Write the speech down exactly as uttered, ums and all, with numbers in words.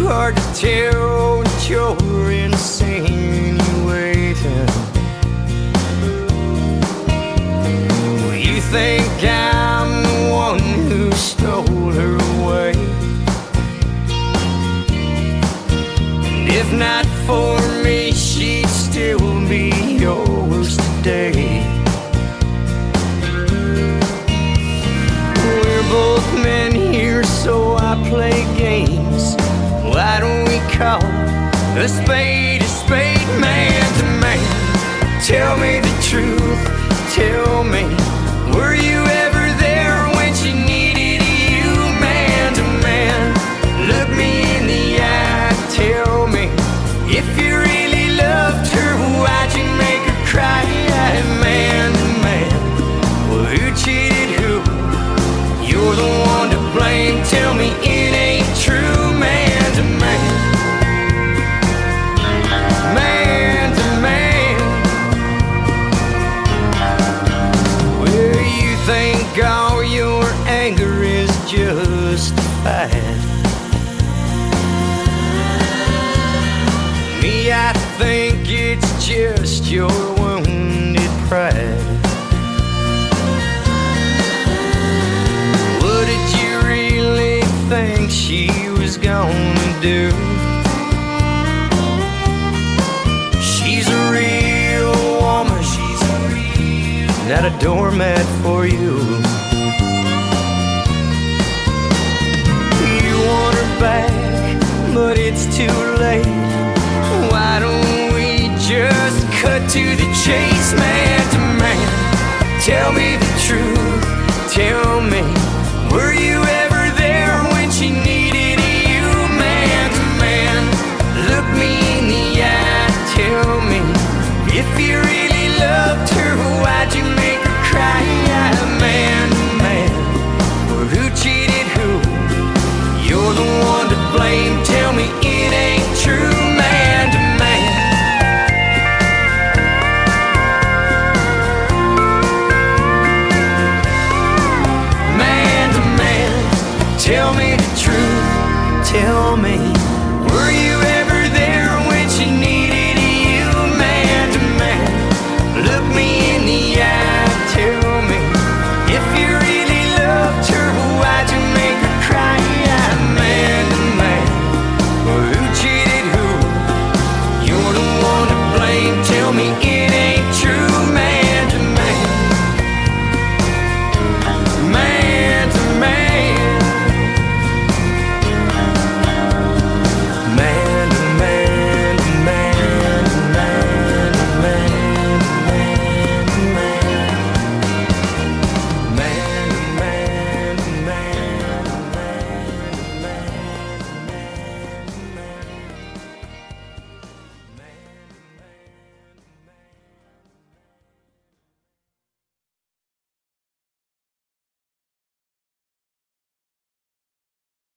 hard to tell that you're insinuating. Well, you think I'm the one who stole her away, and if not for me, she'd still be yours today. We're both men here, so I play games. Why don't we call a spade a spade, man to man? Tell me the truth, tell me, were you ever there when she needed you, man to man? Look me in the eye, tell me, if you really loved her, why'd you make her cry, man to man? Well, who cheated who? You're the one to blame, tell me it ain't true, man to man. Man to man. Well, you think all your anger is justified. Me, I think it's just your wounded pride. What did you really think she was gonna do? She's a real woman, she's a real, not a doormat for you. You want her back, but it's too late. Why don't we just cut to the chase, man to man? Tell me the truth, tell me, were you ever there when she needed you, man to man? Look me in the eye, tell me, if you really loved her, why'd you make her cry, man to man? Well, who cheated who? You're the one to blame, tell me it ain't true, man to man. Man to man, tell me the truth, tell me.